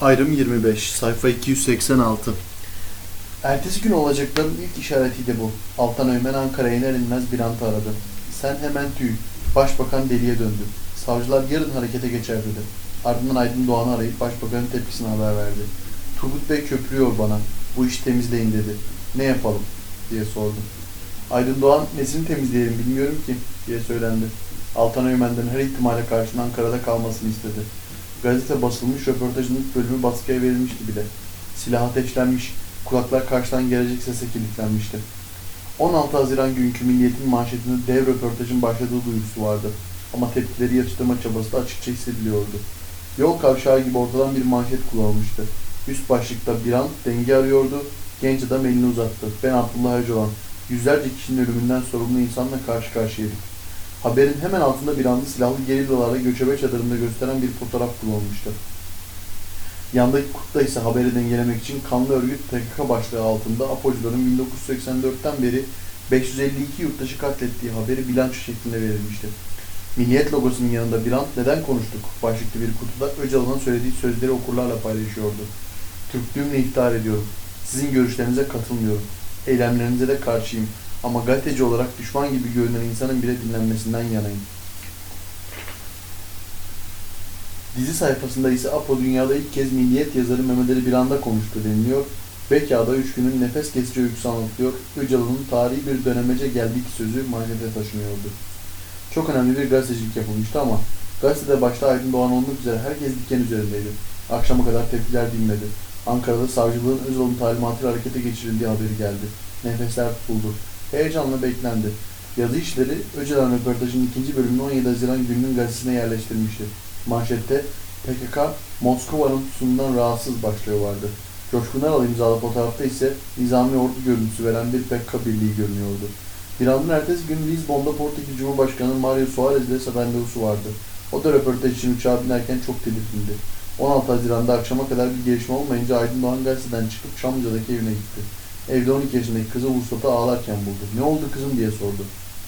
Ayrım 25, sayfa 286. Ertesi gün olacakların ilk işaretiydi bu. Altan Öğmen Ankara'ya iner inmez Birant'ı aradı. Sen hemen tüy. Başbakan deliye döndü. Savcılar yarın harekete geçer dedi. Ardından Aydın Doğan'ı arayıp başbakanın tepkisini haber verdi. Turgut Bey köprüyor bana. Bu işi temizleyin dedi. Ne yapalım diye sordu. Aydın Doğan nesini temizleyelim bilmiyorum ki diye söylendi. Altan Öğmen'den her ihtimale karşın Ankara'da kalmasını istedi. Gazete basılmış, röportajın ilk bölümü baskıya verilmişti bile. Silah ateşlenmiş, kulaklar karşıdan gelecek sese kilitlenmişti. 16 Haziran günkü Milliyet'in manşetinde dev röportajın başladığı duyurusu vardı. Ama tepkileri yatıştırma çabası da açıkça hissediliyordu. Yol kavşağı gibi ortadan bir manşet kullanılmıştı. Üst başlıkta bir an denge arıyordu, genç adam elini uzattı. Ben Abdullah Öcalan, yüzlerce kişinin ölümünden sorumlu insanla karşı karşıyaydık. Haberin hemen altında bir anda silahlı gerillalarla göçebe çadırında gösteren bir fotoğraf kullanılmıştı. Yandaki kutuda ise haberi dengelemek için kanlı örgüt PKK başlığı altında APO'cuların 1984'ten beri 552 yurttaşı katlettiği haberi bilanço şeklinde verilmişti. Milliyet logosunun yanında bir an neden konuştuk başlıklı bir kutuda Öcalan'ın söylediği sözleri okurlarla paylaşıyordu. Türklüğümle iftihar ediyorum. Sizin görüşlerinize katılmıyorum. Eylemlerinize de karşıyım. Ama gazeteci olarak düşman gibi görünen insanın bile dinlenmesinden yanayım. Dizi sayfasında ise Apo dünyada ilk kez Milliyet yazarı Mehmet Ali Birand'a konuştu deniliyor. Beka'da 3 günün nefes kesici öyküsü anlatılıyor. Öcalan'ın tarihi bir dönemece geldik sözü manşete taşınıyordu. Çok önemli bir gazetecilik yapılmıştı ama gazetede başta Aydın Doğan olmak üzere herkes diken üzerindeydi. Akşama kadar tepkiler dinmedi. Ankara'da savcılığın Özal'ın talimatıyla harekete geçirildiği haberi geldi. Nefesler tutuldu. Heyecanla beklendi. Yazı işleri Öcalan röportajının ikinci bölümünü 17 Haziran gününün gazetesine yerleştirmişti. Manşette PKK Moskova'nın tutumundan rahatsız başlığı vardı. Coşkun Aral imzalı fotoğrafta ise nizami ordu görüntüsü veren bir PKK birliği görünüyordu. Bir andın ertesi gün Lizbon'da Portekiz Cumhurbaşkanı Mario Soares ile randevusu vardı. O da röportaj için uçağa binerken çok tedirgindi. 16 Haziran'da akşama kadar bir gelişme olmayınca Aydın Doğan gazeteden çıkıp Çamlıca'daki evine gitti. Evde 12 yaşındaki kızı Vuslat'ı ağlarken buldu. "Ne oldu kızım?" diye sordu.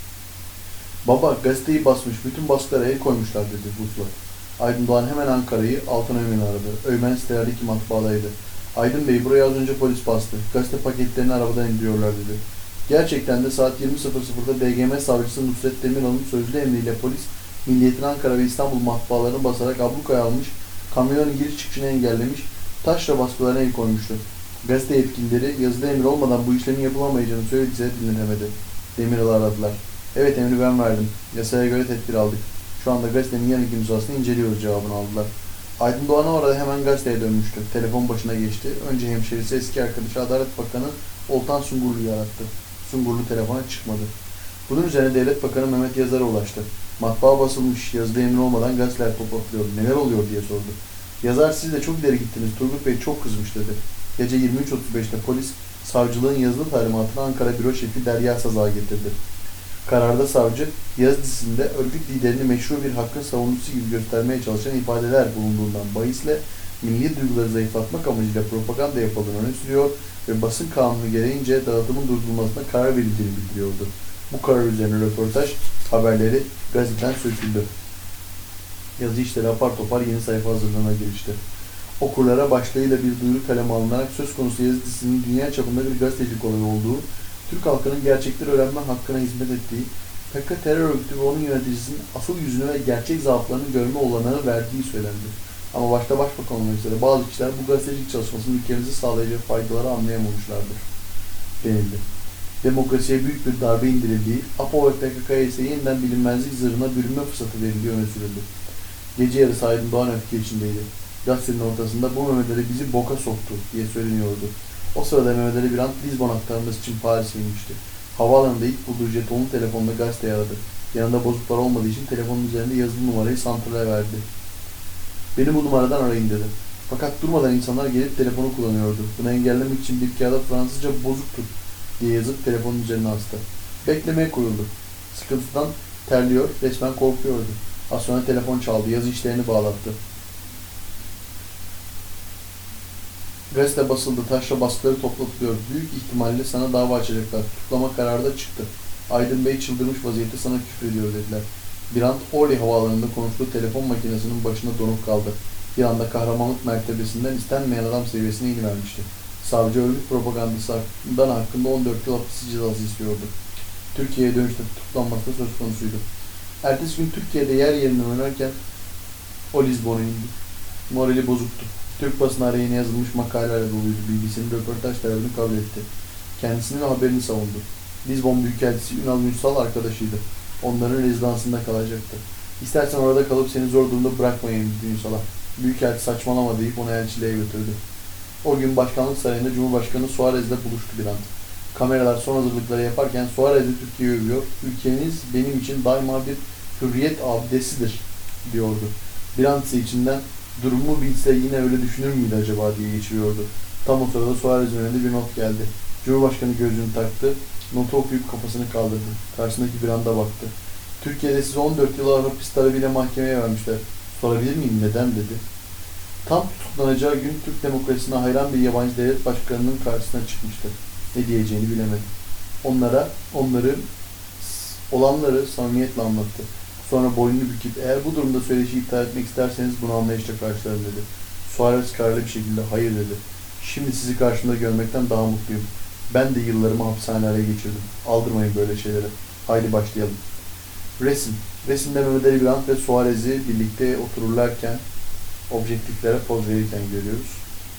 "Baba, gazeteyi basmış, bütün baskılara el koymuşlar," dedi Vuslat. Aydın Doğan hemen Ankara'yı, Altan Öğmen'i aradı. Öğmen sitelerdeki matbaadaydı. "Aydın Bey, buraya az önce polis bastı. Gazete paketlerini arabadan indiriyorlar," dedi. Gerçekten de saat 20.00'da DGM savcısı Nusret Demiral'ın sözlü emriyle polis, Milliyet'in Ankara ve İstanbul matbaalarını basarak ablukaya almış, kamyonun giriş çıkışını engellemiş, taşra baskılarına el koymuştu. Gazete yetkilileri yazılı emir olmadan bu işlemin yapılamayacağını söylediyse dinlenemedi. Demiral'ı aradılar. "Evet, emri ben verdim. Yasaya göre tedbir aldık. Şu anda gazetenin yarınki nüshasını inceliyoruz," cevabını aldılar. Aydın Doğan orada hemen gazeteye dönmüştü. Telefon başına geçti. Önce hemşerisi eski arkadaşı Adalet Bakanı Oltan Sungurlu'yu arattı. Sungurlu telefona çıkmadı. Bunun üzerine Devlet Bakanı Mehmet Yazar'a ulaştı. "Matbaa basılmış, yazılı emir olmadan gazeteler toplatılıyor. Neler oluyor?" diye sordu. Yazar, "Siz de çok ileri gittiniz. Turgut Bey çok kızmış," dedi. Gece 23.35'te polis, savcılığın yazılı talimatını Ankara Büro Şefi Derya Sazak'a getirdi. Kararda savcı, yazı dizisinde örgüt liderini meşru bir hakkın savunucusu gibi göstermeye çalışan ifadeler bulunduğundan bahisle milli duyguları zayıflatmak amacıyla propaganda yapıldığını öne sürüyor ve basın kanunu gereğince dağıtımın durdurulmasına karar verildiğini bildiriyordu. Bu karar üzerine röportaj haberleri gazeteden söküldü. Yazı işleri apar topar yeni sayfa hazırlığına girişti. Okurlara başlığıyla bir duyuru kaleme alınarak söz konusu yazı dizisinin dünya çapında bir gazetecilik olayı olduğu, Türk halkının gerçekleri öğrenme hakkına hizmet ettiği, PKK terör örgütü ve onun yöneticisinin asıl yüzünü ve gerçek zaaflarını görme olanağı verdiği söylendi. Ama başta başbakan olmak üzere bazı kişiler bu gazetecilik çalışmasının ülkemize sağlayacağı faydaları anlayamamışlardır denildi. Demokrasiye büyük bir darbe indirildiği, APO ve PKK'ya ise yeniden bilinmezlik zırhına bürünme fırsatı verildiği öne sürüldü. Gece yarısı Aydın Doğan öfke içindeydi. Gazetenin ortasında "Bu Mehmet Ali bizi boka soktu," diye söyleniyordu. O sırada Mehmet Ali bir an Lizbon aktarması için Paris'e inmişti. Havaalanında ilk bulduğu jetonlu telefonda gazeteyi aradı. Yanında bozuk para olmadığı için telefonun üzerinde yazılı numarayı santrale verdi. "Beni bu numaradan arayın," dedi. Fakat durmadan insanlar gelip telefonu kullanıyordu. Bunu engellemek için bir kağıda "Fransızca bozuktur," diye yazıp telefonun üzerine astı. Beklemeye koyuldu. Sıkıntıdan terliyor, resmen korkuyordu. Az sonra telefon çaldı, yazı işlerini bağlattı. "Gazete basıldı, taşra baskıları toplatılıyor. Büyük ihtimalle sana dava açacaklar. Tutuklama kararı da çıktı. Aydın Bey çıldırmış vaziyette sana küfür ediyor," dediler. Birant Orly havaalanında konuştuğu telefon makinesinin başında donup kaldı. Bir anda kahramanlık mertebesinden istenmeyen adam seviyesine inivermişti. Savcı örgüt propagandasından hakkında 14 yıl hapis cezası istiyordu. Türkiye'ye dönüşte tutuklanması söz konusuydu. Ertesi gün Türkiye'de yer yerine oynarken o Lizbon'a indi. Morali bozuktu. Türk basın aleyhine yazılmış makalelerle doluydu. BBC'nin röportaj talebini kabul etti. Kendisinin haberini savundu. Lizbon Büyükelçisi Ünal Ünsal arkadaşıydı. Onların rezidansında kalacaktı. İstersen orada kalıp seni zor durumda bırakmayayım dedi Ünsal'a. Büyükelçi saçmalama deyip onu elçiliğe götürdü. O gün başkanlık sarayında Cumhurbaşkanı Suarez'le buluştu Birant. Kameralar son hazırlıkları yaparken Suarez'le Türkiye'yi övüyor. Ülkeniz benim için daima bir hürriyet abidesidir diyordu. Birant ise içinden durumu bilse yine öyle düşünür müydü acaba diye geçiriyordu. Tam o sırada Suarez'in önünde bir not geldi. Cumhurbaşkanı gözlüğünü taktı. Notu okuyup kafasını kaldırdı. Karşısındaki Birant'a baktı. Türkiye'de sizi 14 yıl hapis talebıyla mahkemeye vermişler. Sorabilir miyim neden dedi. Tam tutuklanacağı gün Türk demokrasisine hayran bir yabancı devlet başkanının karşısına çıkmıştı. Ne diyeceğini bilemedi. Olanları samimiyetle anlattı. Sonra boynunu büküp eğer bu durumda söyleşi iptal etmek isterseniz bunu anlayışla karşılarım dedi. Suarez kararlı bir şekilde hayır dedi. Şimdi sizi karşımda görmekten daha mutluyum. Ben de yıllarımı hapishanelere geçirdim. Aldırmayın böyle şeylere. Haydi başlayalım. Resim. Resimde Mehmet Ali Birant ve Suarez'i birlikte otururlarken objektiflere poz verirken görüyoruz.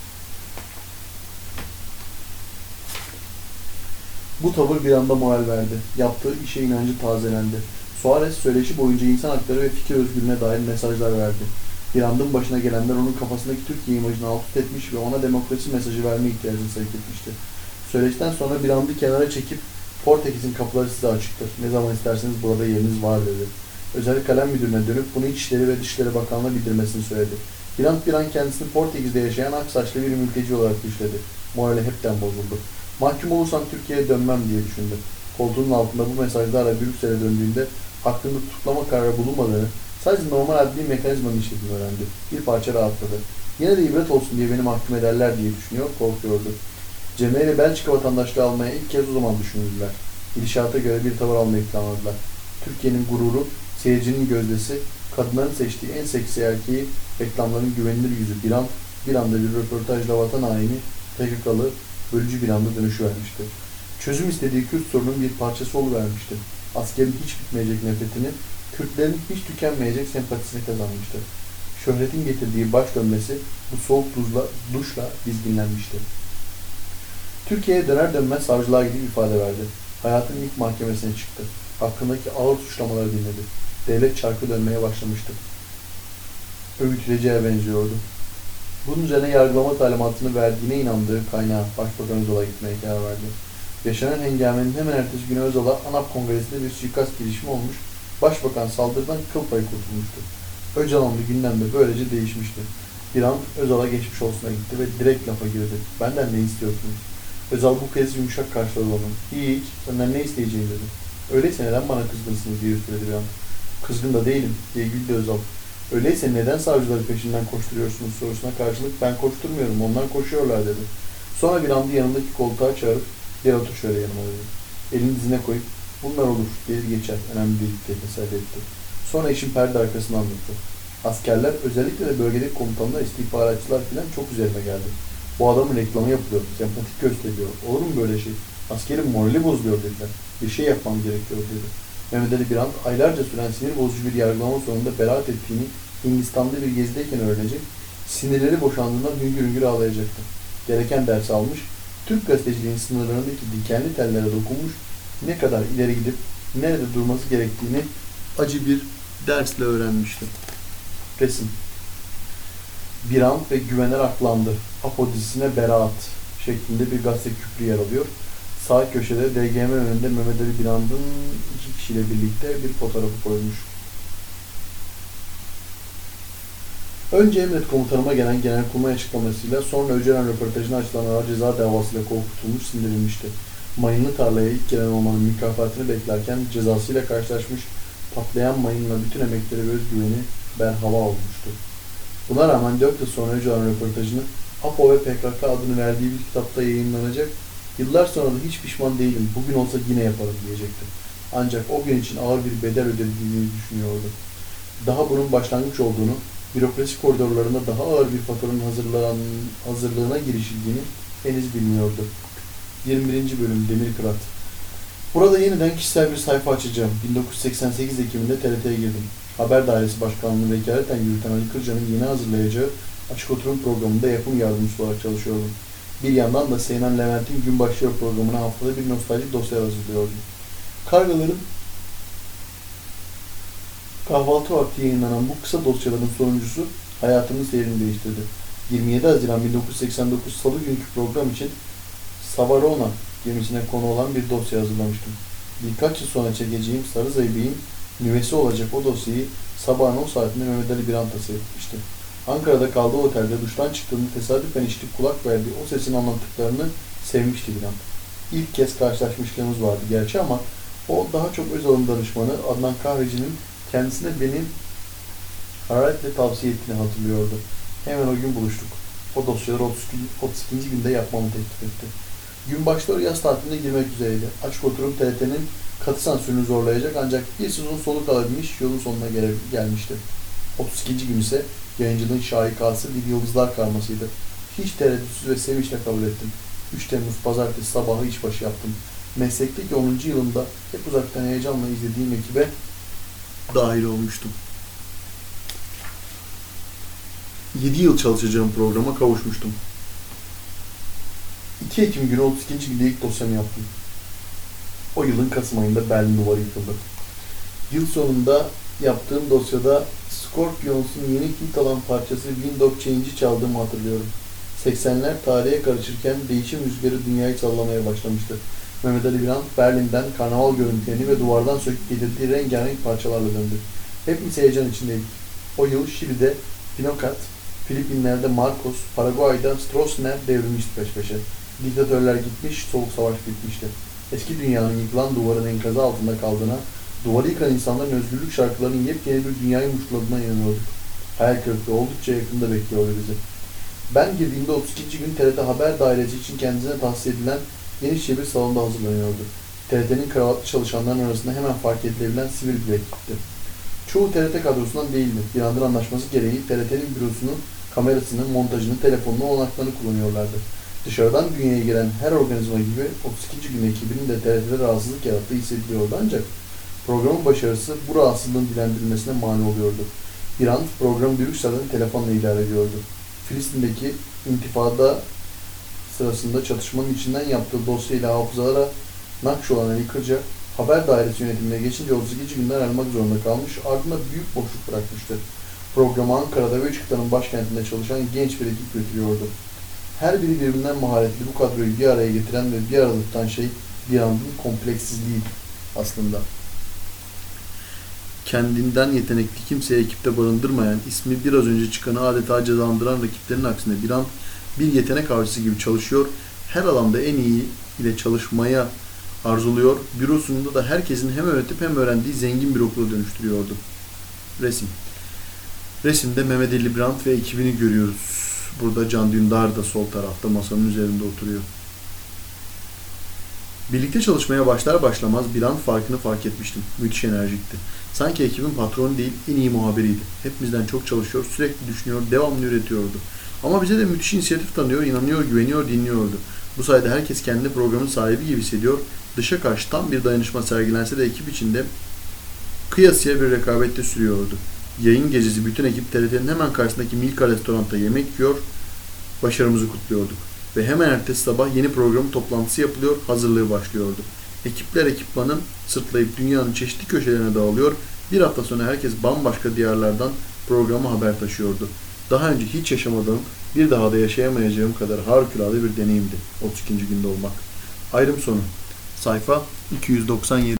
Bu tavır bir anda moral verdi. Yaptığı işe inancı tazelendi. Suarez söyleşi boyunca insan hakları ve fikir özgürlüğüne dair mesajlar verdi. Birand'ın başına gelenler onun kafasındaki Türkiye imajını alt üst etmiş ve ona demokrasi mesajı verme ihtiyacını sevk etmişti. Söyleşten sonra Birand'ı kenara çekip Portekiz'in kapıları size açıktır. Ne zaman isterseniz burada yeriniz var dedi. Özel kalem müdürüne dönüp bunu İçişleri ve Dışişleri Bakanlığı'na bildirmesini söyledi. Birand bir an kendisini Portekiz'de yaşayan aksaçlı bir mülteci olarak düşledi. Morali hepten bozuldu. Mahkum olursam Türkiye'ye dönmem diye düşündü. Koltuğunun altında bu mesajlarla Brüksel'e döndüğünde hakkında tutuklama kararı bulunmadığını, sadece normal adli mekanizmanın işlediğini öğrendi. Bir parça rahatladı. Yine de ibret olsun diye beni mahkum ederler diye düşünüyor, korkuyordu. Cemre ile Belçika vatandaşlığı almaya ilk kez o zaman düşündüler. Gidişata göre bir tavır almayı planladılar. Türkiye'nin gururu, seyircinin gözdesi, kadınların seçtiği en seksi erkeği, reklamların güvenilir yüzü Birant, bir anda bir röportajla vatan haini, PKK'lı, bölücü bir anda dönüşüvermişti. Çözüm istediği Kürt sorunun bir parçası oluvermişti. Askerin hiç bitmeyecek nefretini, Kürtlerin hiç tükenmeyecek sempatisini kazanmıştı. Şöhretin getirdiği baş dönmesi bu soğuk duşla dizginlenmişti. Türkiye'ye döner dönmez savcılığa gidip ifade verdi. Hayatının ilk mahkemesine çıktı. Hakkındaki ağır suçlamaları dinledi. Devlet çarkı dönmeye başlamıştı. Öğütüleceğe benziyordu. Bunun üzerine yargılama talimatını verdiğine inandığı kaynağı Başbakan Özal'a gitmeye karar verdi. Yaşanan hengamenin hemen ertesi günü Özal'a ANAP Kongresi'nde bir suikast girişimi olmuş, Başbakan saldırıdan kıl payı kurtulmuştu. Öcalan'lı gündem de böylece değişmişti. Bir an Özal'a geçmiş olsuna gitti ve direkt lafa girdi. Benden ne istiyorsunuz? Özal bu kez yumuşak karşıladı onu. Hiç, senden ne isteyeceğim dedi. Öyleyse neden bana kızgınsınız diye üsteledi bir an. Kızgın da değilim diye güldü Özal. Öyleyse neden savcıları peşinden koşturuyorsunuz sorusuna karşılık ben koşturmuyorum onlar koşuyorlar dedi. Sonra bir anda yanındaki koltuğa çağırıp gel otur şöyle yanıma dedi. Elini dizine koyup bunlar olur gelir geçer önemli değil diye teselli etti. Sonra işin perde arkasını anlattı. Askerler özellikle de bölgedeki komutanlar istihbaratçılar filan çok üzerine geldi. Bu adamın reklamı yapılıyor, sempatik gösteriyor. Olur mu böyle şey? Askerin morali bozuluyor dediler. Bir şey yapmam gerekiyor dedi. Mehmet Ali Birant aylarca süren sinir bozucu bir yargılama sonunda beraat ettiğini Hindistan'da bir gezideyken öğrenecek, sinirleri boşandığından hüngür hüngür ağlayacaktı. Gereken dersi almış, Türk gazeteciliğin sınırlarındaki dikenli tellere dokunmuş, ne kadar ileri gidip nerede durması gerektiğini acı bir dersle öğrenmişti. Resim. Birant ve Güvener aklandı. Apo dizisine beraat şeklinde bir gazete küplü yer alıyor. Sağ köşede DGM önünde Mehmet Ali Birant'ın iki kişiyle birlikte bir fotoğrafı koymuş. Önce emret komutanıma gelen Genelkurmay açıklamasıyla sonra Öcalan röportajına açılan ağır ceza davasıyla korkutulmuş, sindirilmişti. Mayınlı tarlaya ilk gelen olmanın mükafatını beklerken cezasıyla karşılaşmış, patlayan mayınla bütün emekleri ve özgüveni berhava olmuştu. Buna rağmen 4 yıl sonra Öcalan röportajını APO ve PKK adını verdiği bir kitapta yayınlanacak, yıllar sonra da hiç pişman değilim, bugün olsa yine yaparım diyecekti. Ancak o gün için ağır bir bedel ödediğini düşünüyordu. Daha bunun başlangıç olduğunu, Bürokrasi koridorlarında daha ağır bir faturanın hazırlığına girişildiğini henüz bilmiyordu. 21. bölüm Demir Kırat. Burada yeniden kişisel bir sayfa açacağım. 1988 Ekim'inde TRT'ye girdim. Haber Dairesi Başkanlığı'nı vekaleten yürüten Ali Kırca'nın yeni hazırlayacağı Açık Oturum programında yapım yardımcısı olarak çalışıyordum. Bir yandan da Seynan Levent'in Gün Başlıyor programına haftada bir nostaljik dosya hazırlıyordum. Kargaların kahvaltı vakti yayınlanan bu kısa dosyaların sonuncusu hayatımın seyrini değiştirdi. 27 Haziran 1989 Salı günkü program için Savarona gemisine konu olan bir dosya hazırlamıştım. Birkaç yıl sonra çekeceğim Sarı Zeybek'in nüvesi olacak o dosyayı sabahın 10 saatinde Mehmet Ali Birant'a seyretmişti. Ankara'da kaldığı otelde duştan çıktığında tesadüfen işitip kulak verdiği o sesin anlattıklarını sevmişti Birant. İlk kez karşılaşmışlığımız vardı gerçi ama o daha çok öz alım danışmanı Adnan Kahrici'nin kendisine beni hararetle tavsiye ettiğini hatırlıyordu. Hemen o gün buluştuk. O dosyaları 32. günde yapmamı teklif etti. Gün başlıyor yaz tatiline girmek üzereydi. Açık Oturum TRT'nin katı sansürünü zorlayacak ancak bir sezon sonu kalabilmiş yolun sonuna gelmişti. 32. gün ise yayıncılığın şahikası bir yıldızlar karmasıydı. Hiç tereddütsüz ve sevinçle kabul ettim. 3 Temmuz Pazartesi sabahı işbaşı yaptım. Meslekteki 10. yılımda hep uzaktan heyecanla izlediğim ekibe dahil olmuştum. 7 yıl çalışacağım programa kavuşmuştum. 2 Ekim günü 32. günde ilk dosyamı yaptım. O yılın Kasım ayında Berlin Duvarı yıkıldı. Yıl sonunda yaptığım dosyada Scorpions'un yeni hit alan parçası Wind of Change'i çaldığımı hatırlıyorum. 80'ler tarihe karışırken değişim rüzgarı dünyayı sallamaya başlamıştı. Mehmet Ali Birant Berlin'den karnaval görüntülerini ve duvardan söküp getirdiği rengarenk parçalarla döndü. Hepimiz heyecan içindeydik. O yıl Şili'de Pinokat, Filipinler'de Marcos, Paraguay'da Stroessner devrilmişti peş peşe. Diktatörler gitmiş, soğuk savaş bitmişti. Eski dünyanın yıkılan duvarın enkazı altında kaldığına, duvarı yıkan insanların özgürlük şarkılarının yepyeni bir dünyayı muştuladığına inanıyorduk. Hayal kırıklığı oldukça yakında bekliyordu bizi. Ben girdiğimde 32. gün TRT Haber Dairesi için kendisine tahsis edilen genişçe bir salonda hazırlanıyordu. TRT'nin kravatlı çalışanların arasında hemen fark edilebilen sivil bir ekipti. Çoğu TRT kadrosundan değildi. Bir andır anlaşması gereği TRT'nin bürosunun kamerasını, montajını, telefonunu, olanaklarını kullanıyorlardı. Dışarıdan dünyaya gelen her organizma gibi 32. gün ekibinin de TRT'de rahatsızlık yarattığı hissediliyordu ancak programın başarısı bu rahatsızlığın dilendirilmesine mani oluyordu. Birant programı Brüksel'den telefonla idare ediyordu. Filistin'deki intifada sırasında çatışmanın içinden yaptığı dosyayla hafızalara nakş olan Ali Kırca, Haber Dairesi yönetimine geçince 32. günden ayrılmak zorunda kalmış, ardında büyük boşluk bırakmıştı. Programı Ankara'da ve üç kıtanın başkentinde çalışan genç bir ekip götürüyordu. Her biri birbirinden maharetli bu kadroyu bir araya getiren ve bir arada tutan şey Birant'ın kompleksizliğiydi aslında. Kendinden yetenekli kimseye ekipte barındırmayan, ismi biraz önce çıkanı adeta cezalandıran rakiplerin aksine Birant bir yetenek avcısı gibi çalışıyor, her alanda en iyi ile çalışmaya arzuluyor, bürosunda da herkesin hem öğretip hem öğrendiği zengin bir okula dönüştürüyordu. Resim. Resimde Mehmet Ali Birant ve ekibini görüyoruz. Burada Can Dündar da sol tarafta masanın üzerinde oturuyor. Birlikte çalışmaya başlar başlamaz Birant farkını fark etmiştim. Müthiş enerjikti. Sanki ekibin patronu değil, en iyi muhabiriydi. Hepimizden çok çalışıyor, sürekli düşünüyor, devamlı üretiyordu. Ama bize de müthiş inisiyatif tanıyor, inanıyor, güveniyor, dinliyordu. Bu sayede herkes kendini programın sahibi gibi hissediyor. Dışa karşı tam bir dayanışma sergilense de ekip içinde kıyasıya bir rekabette sürüyordu. Yayın gecesi bütün ekip TRT'nin hemen karşısındaki Milka restoranda yemek yiyor, başarımızı kutluyorduk. Ve hemen ertesi sabah yeni programın toplantısı yapılıyor, hazırlığı başlıyordu. Ekipler ekipmanı sırtlayıp dünyanın çeşitli köşelerine dağılıyor, bir hafta sonra herkes bambaşka diyarlardan programa haber taşıyordu. Daha önce hiç yaşamadığım, bir daha da yaşayamayacağım kadar harikulade bir deneyimdi 32. günde olmak. Ayrım sonu. Sayfa 297.